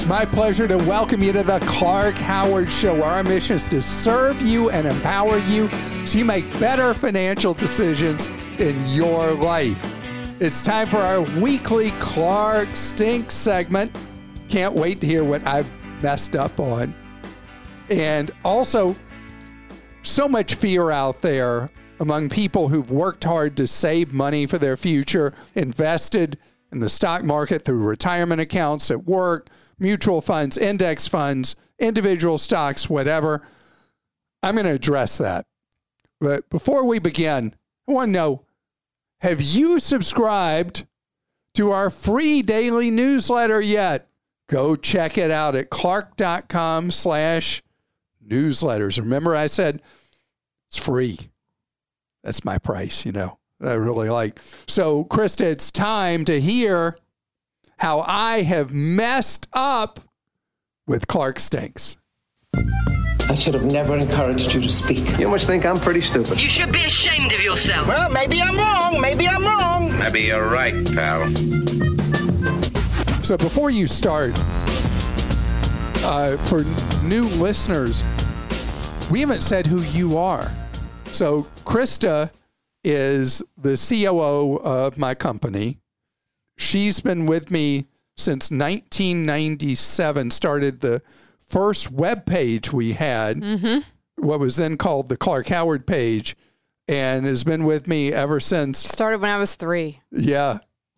It's my pleasure to welcome you to the Clark Howard Show, where our mission is to serve you and empower you so you make better financial decisions in your life. It's time for our weekly Clark Stinks segment. Can't wait to hear what I've messed up on. And also, so much fear out there among people who've worked hard to save money for their future, invested in the stock market through retirement accounts at work, mutual funds, index funds, individual stocks, whatever. I'm going to address that. But before we begin, I want to know, have you subscribed to our free daily newsletter yet? Go check it out at clark.com/newsletters. Remember I said it's free. That's my price, I really like. So, Krista, it's time to hear how I have messed up with Clark Stinks. I should have never encouraged you to speak. You must think I'm pretty stupid. You should be ashamed of yourself. Well, maybe I'm wrong. Maybe you're right, pal. So before you start, for new listeners, we haven't said who you are. So Krista is the COO of my company. She's been with me since 1997, started the first web page we had, what was then called the Clark Howard page, and has been with me ever since. Started when I was 3. Yeah.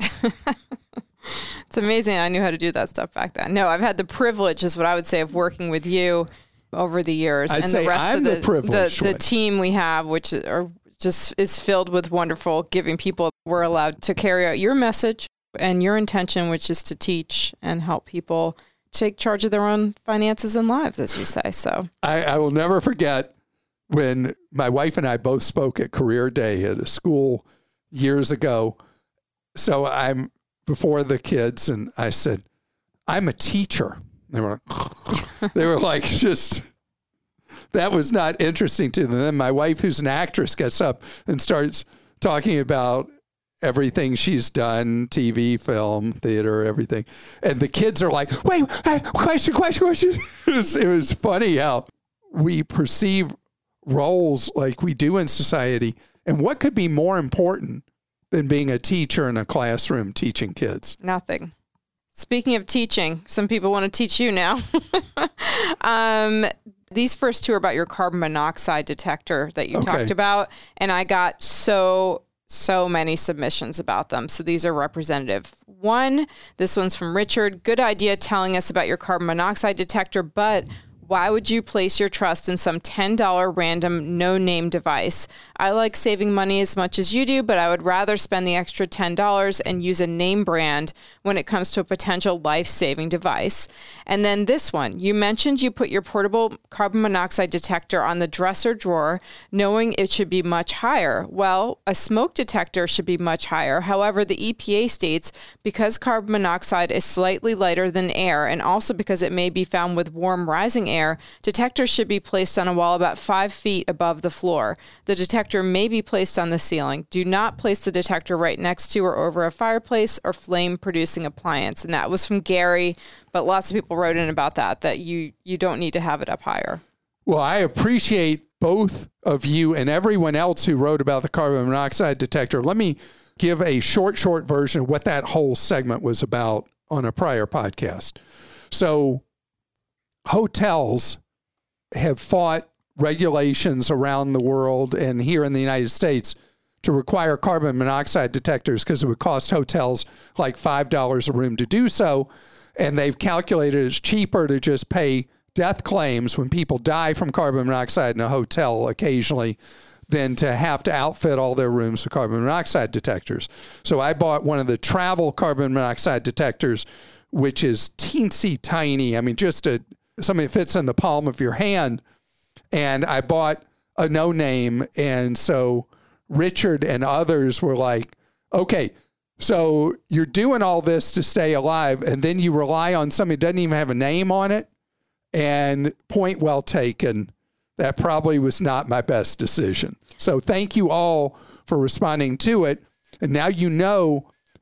It's amazing I knew how to do that stuff back then. No, I've had the privilege, is what I would say, of working with you over the years. I'd and say the rest I'm of the privileged one. the team we have, which is filled with wonderful, giving people. We're allowed to carry out your message and your intention, which is to teach and help people take charge of their own finances and lives, as you say. So I will never forget when my wife and I both spoke at Career Day at a school years ago. So I'm before the kids, and I said, I'm a teacher. They were like, just, that was not interesting to them. Then my wife, who's an actress, gets up and starts talking about everything she's done, TV, film, theater, everything. And the kids are like, wait, question. It was funny how we perceive roles like we do in society. And what could be more important than being a teacher in a classroom teaching kids? Nothing. Speaking of teaching, some people want to teach you now. These first two are about your carbon monoxide detector that you talked about. And I got so many submissions about them. So these are representative. This one's from Richard. Good idea telling us about your carbon monoxide detector, but why would you place your trust in some $10 random no-name device? I like saving money as much as you do, but I would rather spend the extra $10 and use a name brand when it comes to a potential life-saving device. And then this one, you mentioned you put your portable carbon monoxide detector on the dresser drawer, knowing it should be much higher. Well, a smoke detector should be much higher. However, the EPA states because carbon monoxide is slightly lighter than air, and also because it may be found with warm rising air, detectors should be placed on a wall about 5 feet above the floor. The detector may be placed on the ceiling. Do not place the detector right next to or over a fireplace or flame-producing appliance. And that was from Gary, but lots of people wrote in about that you don't need to have it up higher. Well, I appreciate both of you and everyone else who wrote about the carbon monoxide detector. Let me give a short version of what that whole segment was about on a prior podcast. So hotels have fought regulations around the world and here in the United States to require carbon monoxide detectors because it would cost hotels like $5 a room to do so. And they've calculated it's cheaper to just pay death claims when people die from carbon monoxide in a hotel occasionally than to have to outfit all their rooms with carbon monoxide detectors. So I bought one of the travel carbon monoxide detectors, which is teensy tiny. I mean, just something that fits in the palm of your hand. And I bought a no-name. And so Richard and others were like, okay, so you're doing all this to stay alive, and then you rely on something that doesn't even have a name on it. And point well taken. That probably was not my best decision. So thank you all for responding to it. And now you know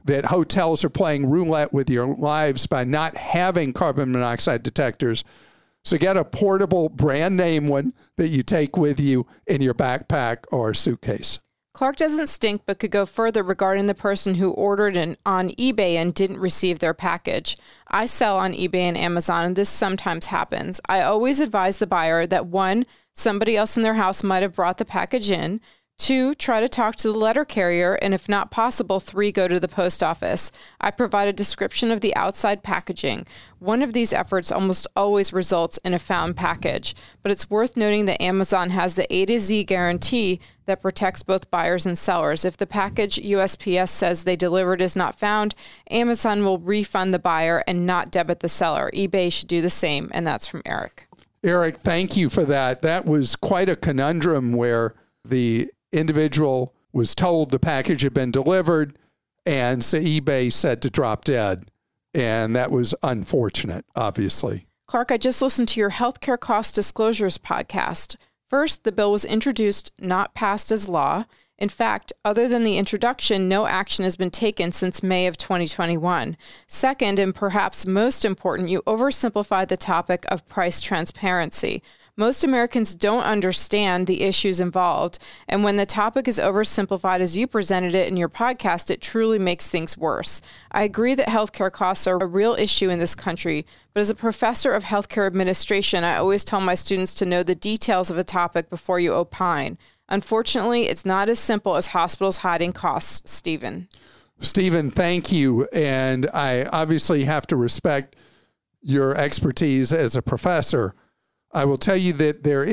that hotels are playing roulette with your lives by not having carbon monoxide detectors. So get a portable brand name one that you take with you in your backpack or suitcase. Clark doesn't stink, but could go further regarding the person who ordered on eBay and didn't receive their package. I sell on eBay and Amazon, and this sometimes happens. I always advise the buyer that 1, somebody else in their house might have brought the package in. 2, try to talk to the letter carrier, and if not possible, 3, go to the post office. I provide a description of the outside packaging. One of these efforts almost always results in a found package, but it's worth noting that Amazon has the A to Z guarantee that protects both buyers and sellers. If the package USPS says they delivered is not found, Amazon will refund the buyer and not debit the seller. eBay should do the same, and that's from Eric. Eric, thank you for that. That was quite a conundrum where the individual was told the package had been delivered, and so eBay said to drop dead. And that was unfortunate, obviously. Clark, I just listened to your healthcare cost disclosures podcast. First, the bill was introduced, not passed as law. In fact, other than the introduction, no action has been taken since May of 2021. Second, and perhaps most important, you oversimplified the topic of price transparency. Most Americans don't understand the issues involved, and when the topic is oversimplified as you presented it in your podcast, it truly makes things worse. I agree that healthcare costs are a real issue in this country, but as a professor of healthcare administration, I always tell my students to know the details of a topic before you opine. Unfortunately, it's not as simple as hospitals hiding costs, Stephen. Stephen, thank you. And I obviously have to respect your expertise as a professor. I will tell you that it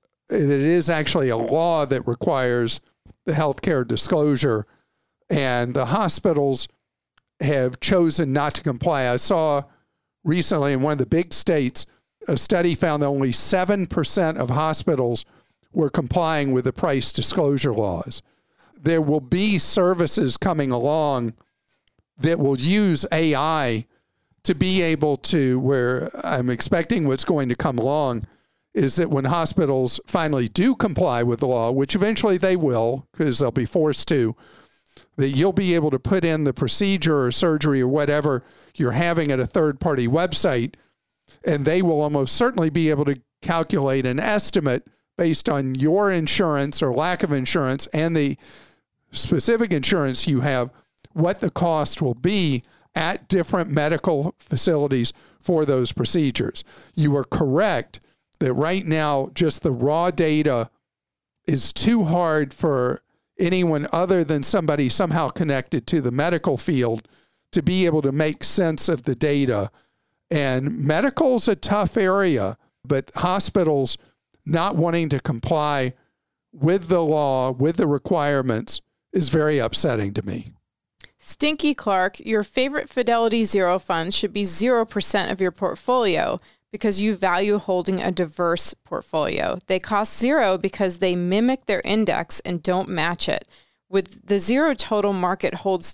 is actually a law that requires the healthcare disclosure, and the hospitals have chosen not to comply. I saw recently in one of the big states, a study found that only 7% of hospitals were complying with the price disclosure laws. There will be services coming along that will use AI to be able to, where I'm expecting what's going to come along is that when hospitals finally do comply with the law, which eventually they will because they'll be forced to, that you'll be able to put in the procedure or surgery or whatever you're having at a third-party website, and they will almost certainly be able to calculate an estimate based on your insurance or lack of insurance and the specific insurance you have, what the cost will be at different medical facilities for those procedures. You are correct that right now just the raw data is too hard for anyone other than somebody somehow connected to the medical field to be able to make sense of the data. And medical's a tough area, but hospitals not wanting to comply with the law, with the requirements, is very upsetting to me. Stinky Clark, your favorite Fidelity Zero funds should be 0% of your portfolio because you value holding a diverse portfolio. They cost zero because they mimic their index and don't match it. With the zero total market holds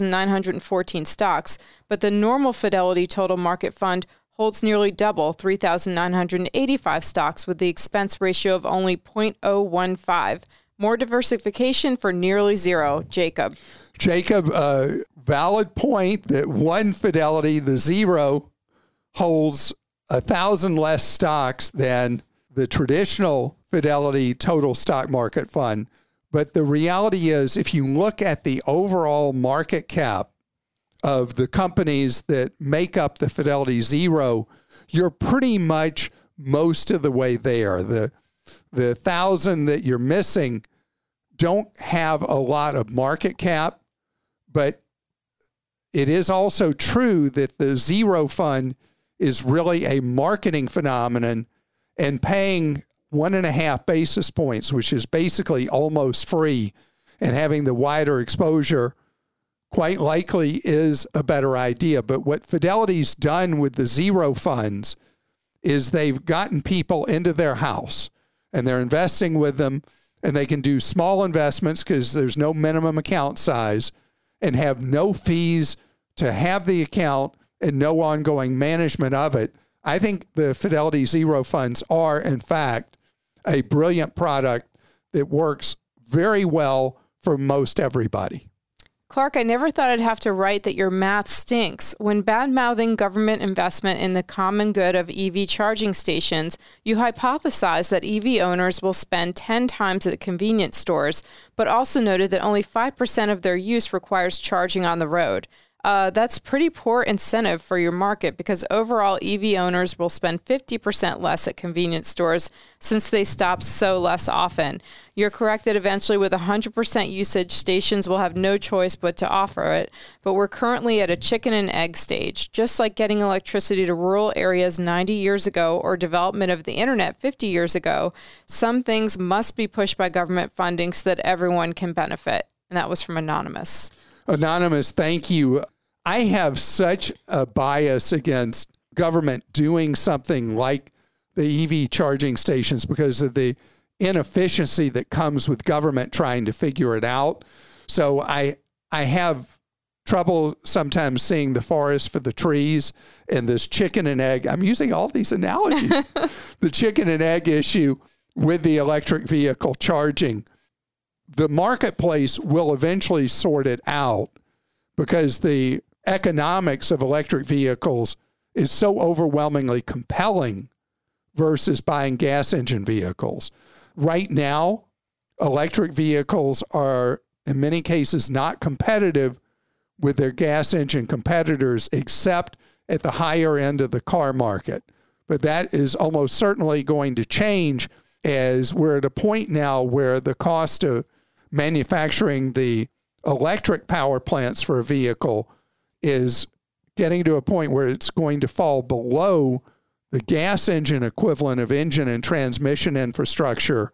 2,914 stocks, but the normal Fidelity Total Market Fund holds nearly double, 3,985 stocks with the expense ratio of only 0.015. More diversification for nearly zero. Jacob, valid point that one Fidelity, the zero, holds 1,000 less stocks than the traditional Fidelity Total Stock Market Fund. But the reality is, if you look at the overall market cap of the companies that make up the Fidelity Zero, you're pretty much most of the way there. The 1,000 that you're missing don't have a lot of market cap, but it is also true that the Zero Fund is really a marketing phenomenon, and paying 1.5 basis points, which is basically almost free, and having the wider exposure quite likely is a better idea. But what Fidelity's done with the Zero funds is they've gotten people into their house and they're investing with them, and they can do small investments because there's no minimum account size and have no fees to have the account and no ongoing management of it. I think the Fidelity Zero funds are, in fact, a brilliant product that works very well for most everybody. Clark, I never thought I'd have to write that your math stinks. When bad-mouthing government investment in the common good of EV charging stations, you hypothesized that EV owners will spend 10 times at convenience stores, but also noted that only 5% of their use requires charging on the road. That's pretty poor incentive for your market because overall EV owners will spend 50% less at convenience stores since they stop so less often. You're correct that eventually with 100% usage, stations will have no choice but to offer it, but we're currently at a chicken and egg stage. Just like getting electricity to rural areas 90 years ago or development of the internet 50 years ago, some things must be pushed by government funding so that everyone can benefit. And that was from Anonymous. Anonymous, thank you. I have such a bias against government doing something like the EV charging stations because of the inefficiency that comes with government trying to figure it out. So I have trouble sometimes seeing the forest for the trees and this chicken and egg. I'm using all these analogies. The chicken and egg issue with the electric vehicle charging. The marketplace will eventually sort it out because the economics of electric vehicles is so overwhelmingly compelling versus buying gas engine vehicles. Right now, electric vehicles are in many cases not competitive with their gas engine competitors except at the higher end of the car market. But that is almost certainly going to change as we're at a point now where the cost of manufacturing the electric power plants for a vehicle is getting to a point where it's going to fall below the gas engine equivalent of engine and transmission infrastructure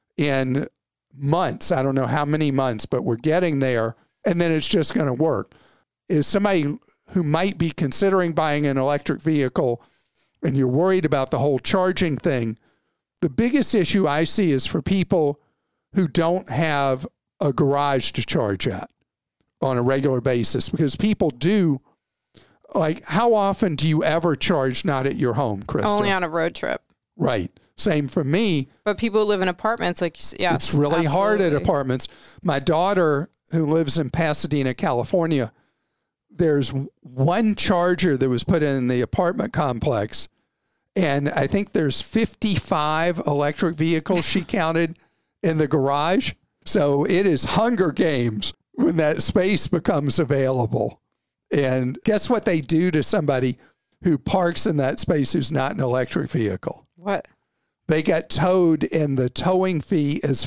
in months. I don't know how many months, but we're getting there, and then it's just going to work. Is somebody who might be considering buying an electric vehicle and you're worried about the whole charging thing, the biggest issue I see is for people who don't have a garage to charge at on a regular basis, because people do, like, how often do you ever charge not at your home, Krista? Only on a road trip. Right. Same for me. But people who live in apartments, like, yes, it's really hard at apartments. My daughter, who lives in Pasadena, California, there's one charger that was put in the apartment complex, and I think there's 55 electric vehicles she counted in the garage. So it is Hunger Games when that space becomes available. And guess what they do to somebody who parks in that space who's not an electric vehicle? What? They get towed, and the towing fee is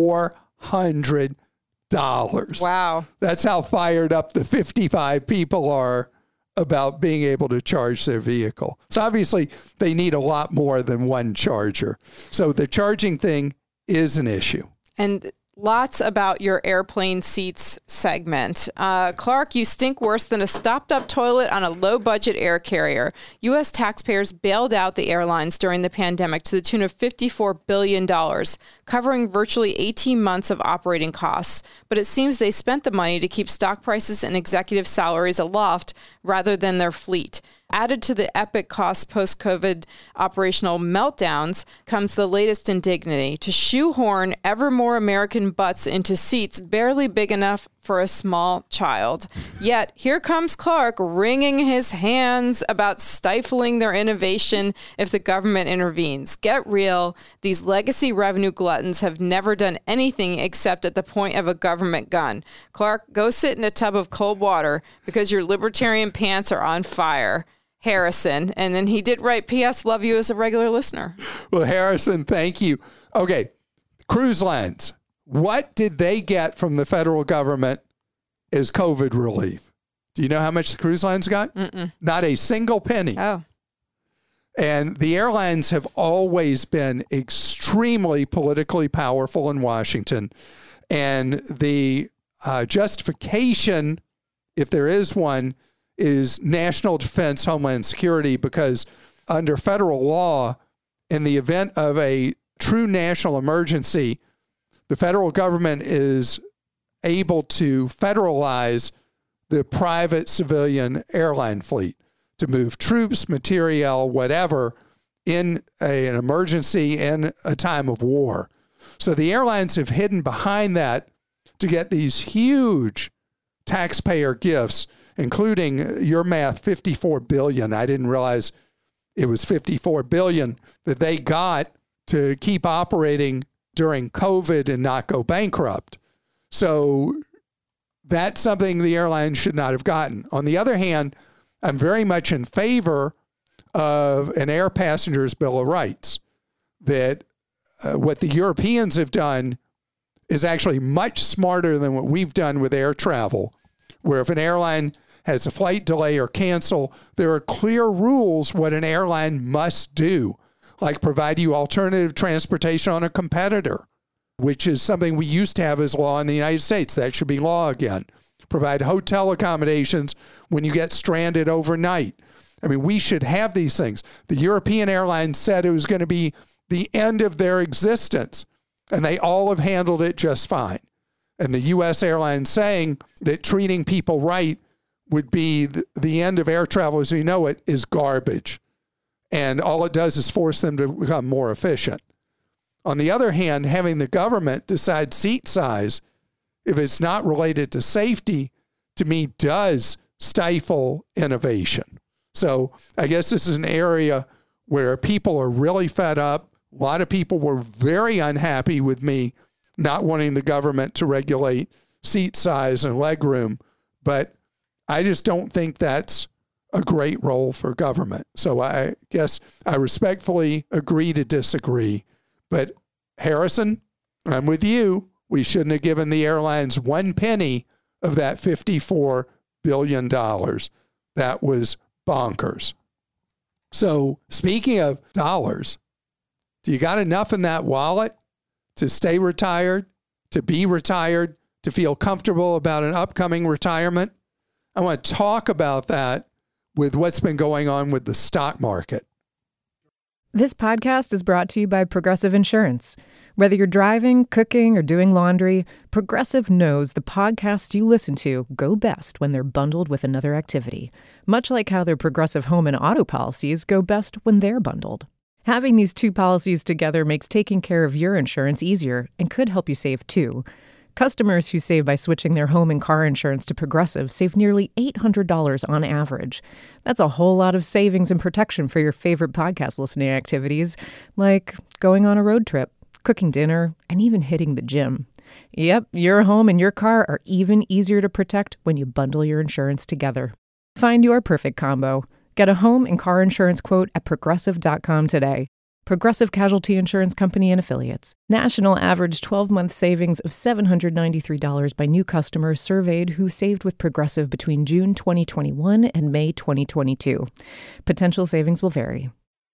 $400. Wow. That's how fired up the 55 people are about being able to charge their vehicle. So obviously they need a lot more than one charger. So the charging thing is an issue. And lots about your airplane seats segment. Clark, you stink worse than a stopped-up toilet on a low-budget air carrier. U.S. taxpayers bailed out the airlines during the pandemic to the tune of $54 billion, covering virtually 18 months of operating costs. But it seems they spent the money to keep stock prices and executive salaries aloft rather than their fleet. Added to the epic cost post-COVID operational meltdowns comes the latest indignity: to shoehorn ever more American butts into seats barely big enough for a small child. Yet here comes Clark wringing his hands about stifling their innovation if the government intervenes. Get real. These legacy revenue gluttons have never done anything except at the point of a government gun. Clark, go sit in a tub of cold water because your libertarian pants are on fire. Harrison. And then he did write, P.S. Love you as a regular listener. Well, Harrison, thank you. Okay, cruise lines. What did they get from the federal government as COVID relief? Do you know how much the cruise lines got? Not a single penny. Oh. And the airlines have always been extremely politically powerful in Washington. And the justification, if there is one, is national defense, homeland security, because under federal law, in the event of a true national emergency, the federal government is able to federalize the private civilian airline fleet to move troops, materiel, whatever, in an emergency, in a time of war. So the airlines have hidden behind that to get these huge taxpayer gifts, including your math, $54 billion. I didn't realize it was $54 billion that they got to keep operating during COVID and not go bankrupt. So that's something the airlines should not have gotten. On the other hand, I'm very much in favor of an air passenger's bill of rights, that what the Europeans have done is actually much smarter than what we've done with air travel, where if an airline has a flight delay or cancel, there are clear rules what an airline must do, like provide you alternative transportation on a competitor, which is something we used to have as law in the United States. That should be law again. Provide hotel accommodations when you get stranded overnight. I mean, we should have these things. The European airlines said it was going to be the end of their existence, and they all have handled it just fine. And the U.S. airlines saying that treating people right would be the end of air travel as we know it is garbage. And all it does is force them to become more efficient. On the other hand, having the government decide seat size, if it's not related to safety, to me does stifle innovation. So I guess this is an area where people are really fed up. A lot of people were very unhappy with me not wanting the government to regulate seat size and legroom, but I just don't think that's a great role for government. So I guess I respectfully agree to disagree. But Harrison, I'm with you. We shouldn't have given the airlines one penny of that $54 billion. That was bonkers. So speaking of dollars, do you got enough in that wallet to stay retired, to be retired, to feel comfortable about an upcoming retirement? I want to talk about that with what's been going on with the stock market. This podcast is brought to you by Progressive Insurance. Whether you're driving, cooking, or doing laundry, Progressive knows the podcasts you listen to go best when they're bundled with another activity, much like how their Progressive home and auto policies go best when they're bundled. Having these two policies together makes taking care of your insurance easier and could help you save too. Customers who save by switching their home and car insurance to Progressive save nearly $800 on average. That's a whole lot of savings and protection for your favorite podcast listening activities, like going on a road trip, cooking dinner, and even hitting the gym. Yep, your home and your car are even easier to protect when you bundle your insurance together. Find your perfect combo. Get a home and car insurance quote at Progressive.com today. Progressive Casualty Insurance Company and Affiliates. National average 12-month savings of $793 by new customers surveyed who saved with Progressive between June 2021 and May 2022. Potential savings will vary.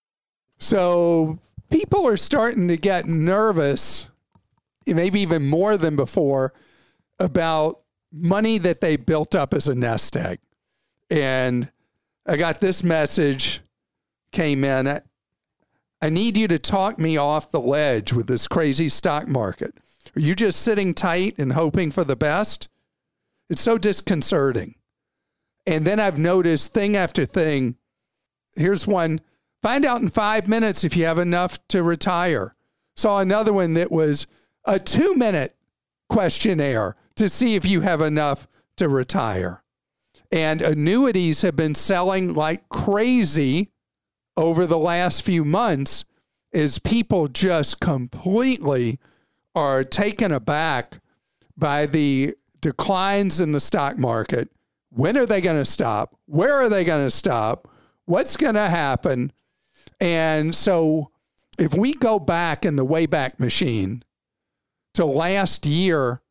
So people are starting to get nervous, maybe even more than before, about money that they built up as a nest egg. And I got this message came in. I need you to talk me off the ledge with this crazy stock market. Are you just sitting tight and hoping for the best? It's so disconcerting. And then I've noticed thing after thing. Here's one. Find out in 5 minutes if you have enough to retire. Saw another one that was a 2-minute questionnaire to see if you have enough to retire. And annuities have been selling like crazy over the last few months as people just completely are taken aback by the declines in the stock market. When are they going to stop? Where are they going to stop? What's going to happen? And so if we go back in the Wayback Machine to last year,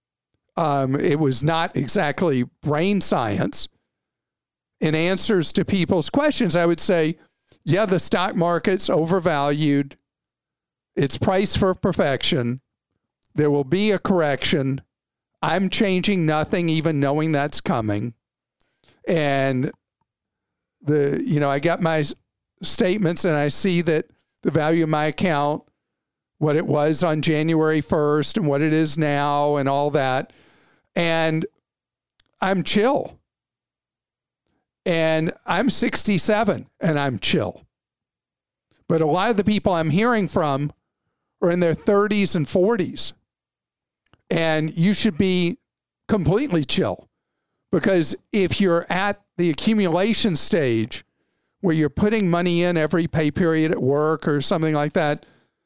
it was not exactly brain science. In answers to people's questions, I would say, yeah, the stock market's overvalued. It's priced for perfection. There will be a correction. I'm changing nothing, even knowing that's coming. And I got my statements and I see that the value of my account, what it was on January 1st and what it is now and all that. And I'm chill. And I'm 67 and I'm chill. But a lot of the people I'm hearing from are in their 30s and 40s. And you should be completely chill. Because if you're at the accumulation stage where you're putting money in every pay period at work or something like that,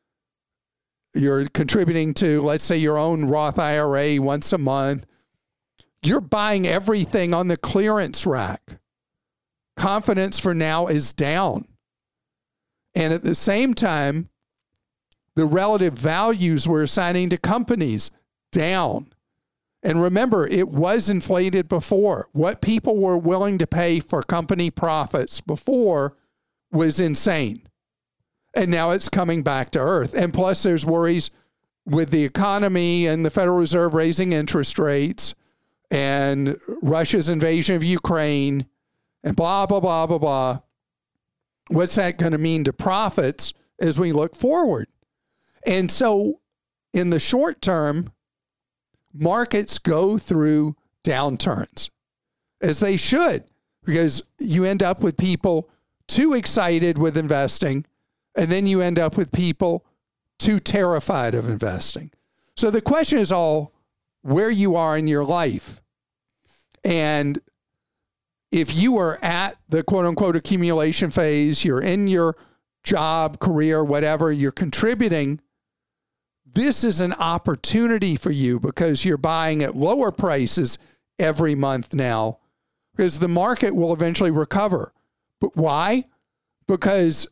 you're contributing to, let's say, your own Roth IRA once a month, you're buying everything on the clearance rack. Confidence for now is down. And at the same time, the relative values we're assigning to companies down. And remember, it was inflated before. What people were willing to pay for company profits before was insane. And now it's coming back to earth. And plus there's worries with the economy and the Federal Reserve raising interest rates and Russia's invasion of Ukraine and blah, blah, blah, blah, blah. What's that going to mean to profits as we look forward? And so in the short term, markets go through downturns, as they should, because you end up with people too excited with investing, and then you end up with people too terrified of investing. So the question is all where you are in your life. And if you are at the quote-unquote accumulation phase, you're in your job, career, whatever, you're contributing, this is an opportunity for you because you're buying at lower prices every month now because the market will eventually recover. But why? Because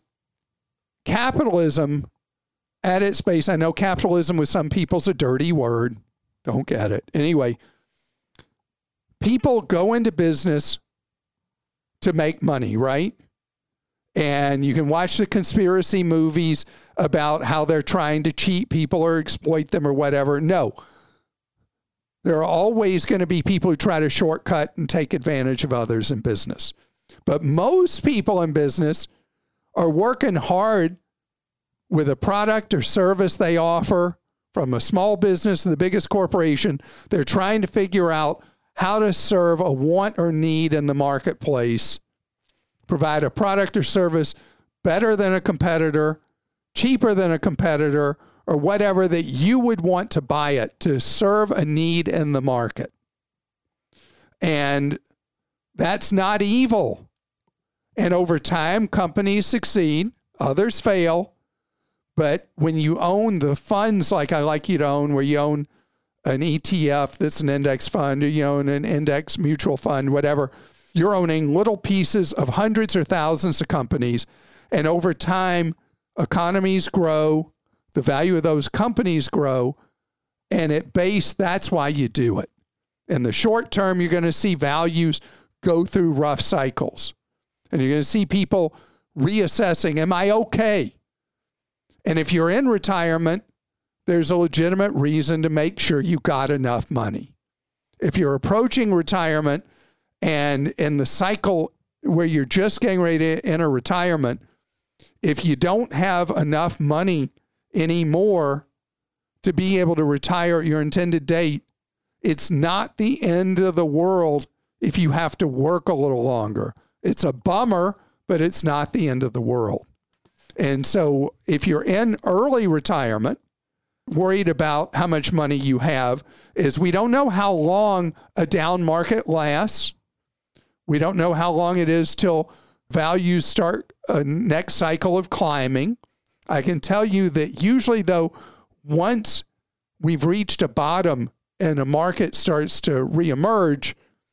capitalism at its base, I know capitalism with some people's a dirty word. Don't get it. Anyway, people go into business to make money, right? And you can watch the conspiracy movies about how they're trying to cheat people or exploit them or whatever. No. There are always going to be people who try to shortcut and take advantage of others in business. But most people in business are working hard with a product or service they offer, from a small business to the biggest corporation. They're trying to figure out how to serve a want or need in the marketplace, provide a product or service better than a competitor, cheaper than a competitor, or whatever that you would want to buy it to serve a need in the market. And that's not evil. And over time, companies succeed, others fail. But when you own the funds like I like you to own, where you own an ETF that's an index fund, or you own an index mutual fund, whatever, you're owning little pieces of hundreds or thousands of companies. And over time, economies grow, the value of those companies grow, and at base, that's why you do it. In the short term, you're going to see values go through rough cycles. And you're going to see people reassessing, am I okay? And if you're in retirement, there's a legitimate reason to make sure you got enough money. If you're approaching retirement and in the cycle where you're just getting ready to enter retirement, if you don't have enough money anymore to be able to retire at your intended date, it's not the end of the world if you have to work a little longer. It's a bummer, but it's not the end of the world. And so if you're in early retirement, worried about how much money you have, is we don't know how long a down market lasts. We don't know how long it is till values start a next cycle of climbing. I can tell you that usually, though, once we've reached a bottom and a market starts to reemerge,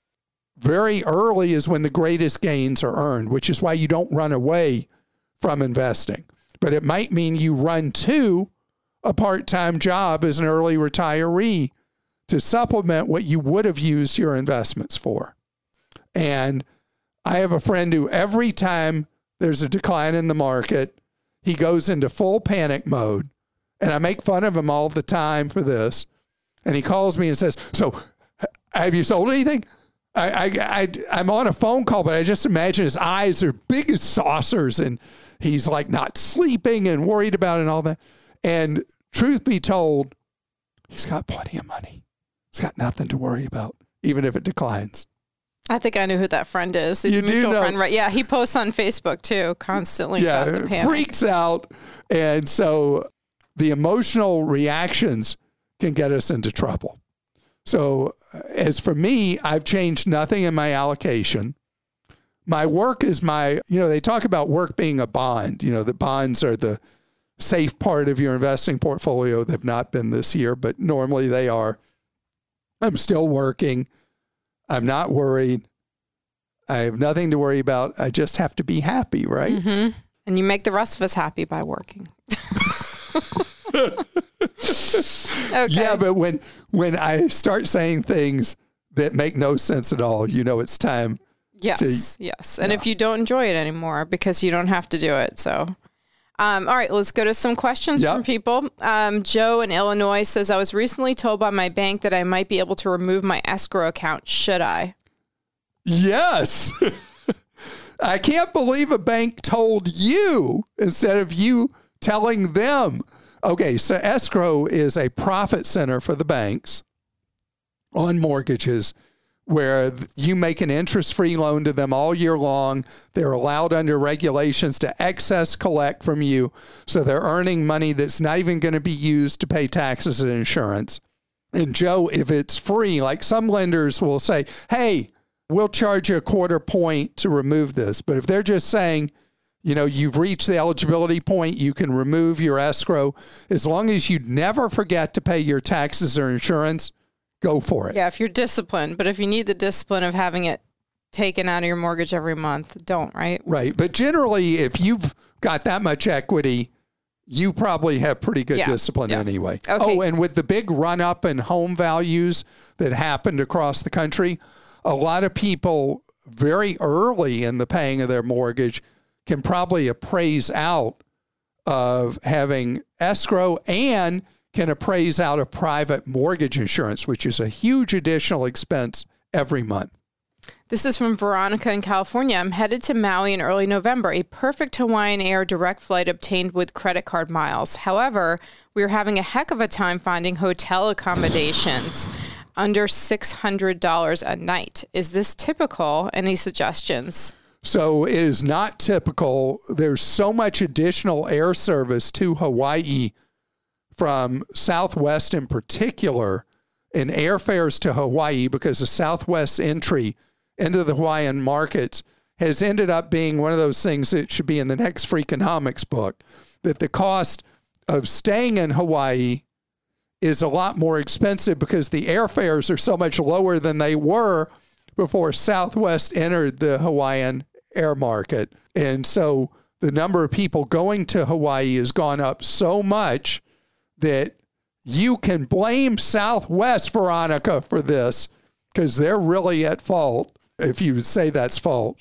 very early is when the greatest gains are earned, which is why you don't run away from investing. But it might mean you run to a part-time job as an early retiree to supplement what you would have used your investments for. And I have a friend who every time there's a decline in the market, he goes into full panic mode. And I make fun of him all the time for this. And he calls me and says, so have you sold anything? I'm on a phone call, but I just imagine his eyes are big as saucers and he's like not sleeping and worried about it and all that. And truth be told, he's got plenty of money. He's got nothing to worry about, even if it declines. I think I know who that friend is. He's you a mutual do know. friend, right? Yeah, he posts on Facebook too, constantly. Yeah, about the panic. freaks out. And so the emotional reactions can get us into trouble. So as for me, I've changed nothing in my allocation. My work is they talk about work being a bond. The bonds are the safe part of your investing portfolio. They've not been this year, but normally they are. I'm still working. I'm not worried. I have nothing to worry about. I just have to be happy, right? Mm-hmm. And you make the rest of us happy by working. Okay. Yeah, but when I start saying things that make no sense at all, it's time. Yes. And if you don't enjoy it anymore, because you don't have to do it. So, all right, let's go to some questions from people. Joe in Illinois says, I was recently told by my bank that I might be able to remove my escrow account. Should I? Yes. I can't believe a bank told you instead of you telling them. Okay, so escrow is a profit center for the banks on mortgages where you make an interest-free loan to them all year long. They're allowed under regulations to excess collect from you, so they're earning money that's not even going to be used to pay taxes and insurance. And Joe, if it's free, like some lenders will say, hey, we'll charge you a 1/4 point to remove this. But if they're just saying, you've reached the eligibility point, you can remove your escrow, as long as you never forget to pay your taxes or insurance, go for it. Yeah, if you're disciplined. But if you need the discipline of having it taken out of your mortgage every month, don't, right? Right. But generally, if you've got that much equity, you probably have pretty good discipline anyway. Okay. Oh, and with the big run-up in home values that happened across the country, a lot of people very early in the paying of their mortgage can probably appraise out of having escrow and can appraise out of private mortgage insurance, which is a huge additional expense every month. This is from Veronica in California. I'm headed to Maui in early November. A perfect Hawaiian Air direct flight obtained with credit card miles. However, we are having a heck of a time finding hotel accommodations under $600 a night. Is this typical? Any suggestions? So it is not typical. There's so much additional air service to Hawaii from Southwest in particular, and airfares to Hawaii, because the Southwest entry into the Hawaiian markets has ended up being one of those things that should be in the next Freakonomics book, that the cost of staying in Hawaii is a lot more expensive because the airfares are so much lower than they were before Southwest entered the Hawaiian air market. And so the number of people going to Hawaii has gone up so much that you can blame Southwest, Veronica, for this, because they're really at fault, if you would say that's fault.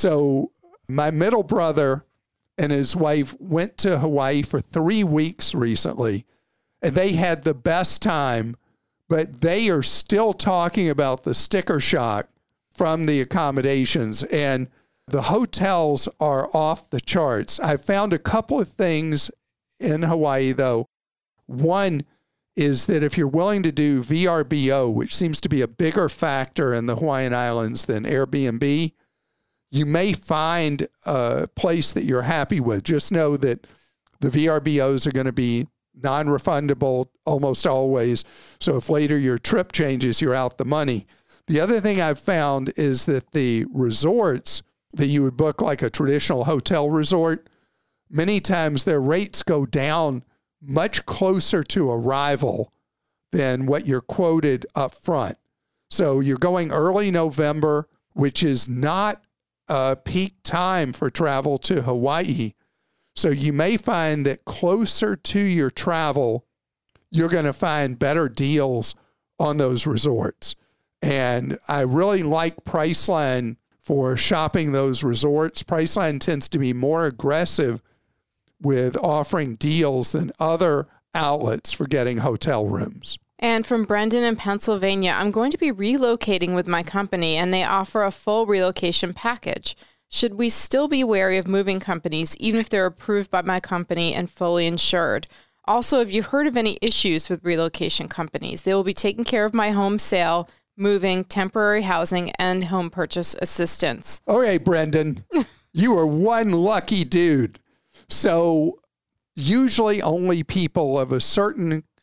So my middle brother and his wife went to Hawaii for 3 weeks recently, and they had the best time, but they are still talking about the sticker shock from the accommodations, and the hotels are off the charts. I found a couple of things in Hawaii, though. One is that if you're willing to do VRBO, which seems to be a bigger factor in the Hawaiian Islands than Airbnb, you may find a place that you're happy with. Just know that the VRBOs are going to be non-refundable almost always. So if later your trip changes, you're out the money. The other thing I've found is that the resorts that you would book, like a traditional hotel resort, many times their rates go down much closer to arrival than what you're quoted up front. So you're going early November, which is not a peak time for travel to Hawaii. So you may find that closer to your travel, you're going to find better deals on those resorts. And I really like Priceline for shopping those resorts. Priceline tends to be more aggressive with offering deals than other outlets for getting hotel rooms. And from Brendan in Pennsylvania, I'm going to be relocating with my company, and they offer a full relocation package. Should we still be wary of moving companies, even if they're approved by my company and fully insured? Also, have you heard of any issues with relocation companies? They will be taking care of my home sale, moving, temporary housing, and home purchase assistance. Okay, Brendan, you are one lucky dude. So usually only people of a certain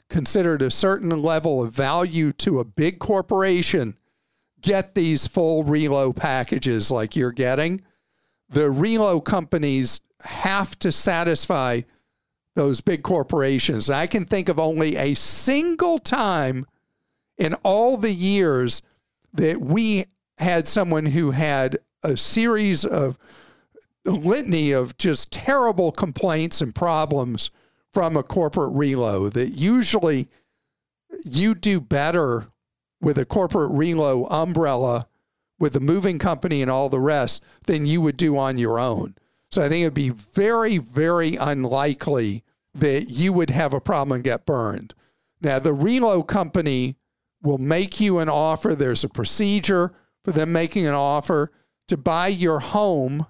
considered a certain level of value to a big corporation get these full reload packages like you're getting. The reload companies have to satisfy those big corporations. And I can think of only a single time in all the years that we had someone who had a series of litany of just terrible complaints and problems from a corporate reload, that usually you do better with a corporate reload umbrella with the moving company and all the rest than you would do on your own. So I think it'd be very, very unlikely that you would have a problem and get burned. Now, the reload company will make you an offer. There's a procedure for them making an offer to buy your home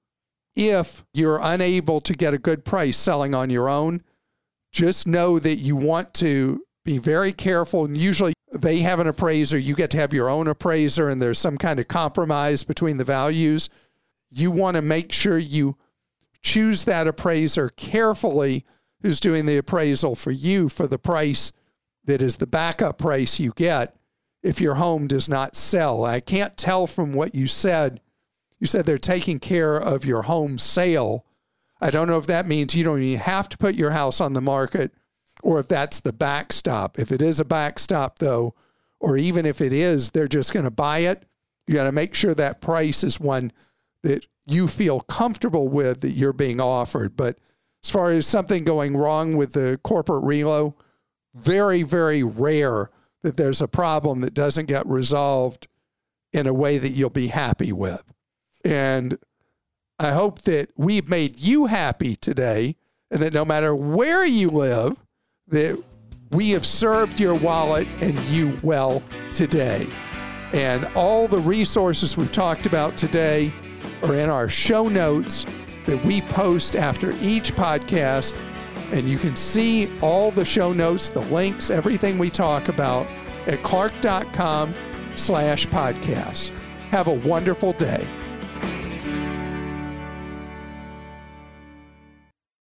if you're unable to get a good price selling on your own. Just know that you want to be very careful. And usually they have an appraiser. You get to have your own appraiser, and there's some kind of compromise between the values. You want to make sure you choose that appraiser carefully who's doing the appraisal for you for the price that is the backup price you get if your home does not sell. I can't tell from what you said. You said they're taking care of your home sale. I don't know if that means you don't even have to put your house on the market or if that's the backstop. If it is a backstop, though, or even if it is, they're just going to buy it. You got to make sure that price is one that you feel comfortable with that you're being offered. But as far as something going wrong with the corporate reload, very, very rare that there's a problem that doesn't get resolved in a way that you'll be happy with. And I hope that we've made you happy today, and that no matter where you live, that we have served your wallet and you well today. And all the resources we've talked about today are in our show notes that we post after each podcast. And you can see all the show notes, the links, everything we talk about at clark.com/podcast. Have a wonderful day.